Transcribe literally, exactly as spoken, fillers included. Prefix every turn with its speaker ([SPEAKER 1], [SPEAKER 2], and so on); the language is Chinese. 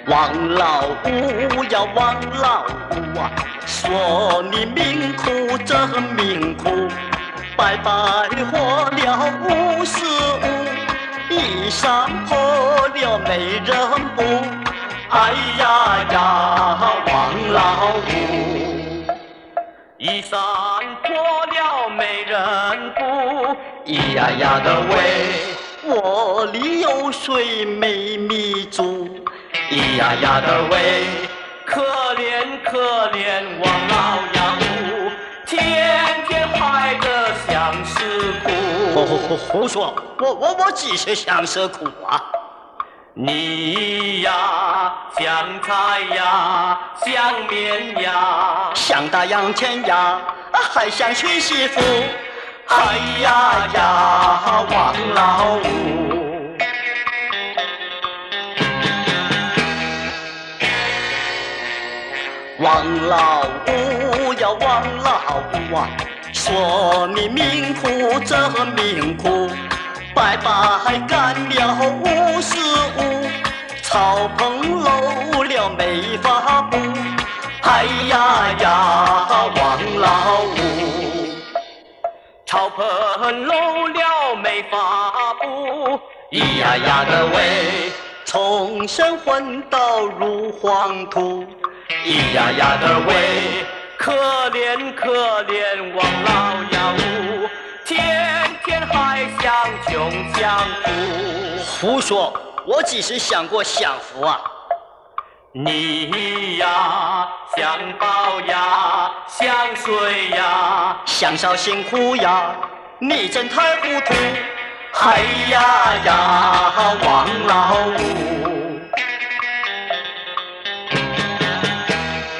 [SPEAKER 1] 王老五呀，王老五啊，说你命苦真命苦，白白活了五十五，衣裳破了没人补。哎呀呀，王老五，
[SPEAKER 2] 衣衫破了没人补，
[SPEAKER 1] 咿呀呀的喂，窝里有水没米煮。咿呀呀的喂，
[SPEAKER 2] 可怜可怜王老幺，天天害得相思苦。
[SPEAKER 1] 胡胡胡胡说，我我我几时相思苦啊？
[SPEAKER 2] 你呀，像菜呀，像面呀，
[SPEAKER 1] 像大洋钱呀，还想娶媳妇。哎呀呀，王老五。王老五呀，王老五啊，说你命苦真命苦，白白干了五十五，草棚漏了没法补。哎呀呀，王老五，
[SPEAKER 2] 草棚漏了没法补，
[SPEAKER 1] 咿呀呀的喂，从生混到入黄土。咿呀呀的喂，
[SPEAKER 2] 可怜可怜王老幺，天天还想穷享福。
[SPEAKER 1] 胡说，我几时想过享福啊？
[SPEAKER 2] 你呀，像宝呀，像水呀，
[SPEAKER 1] 想少辛苦呀，你真太糊涂。哎呀呀，王老五。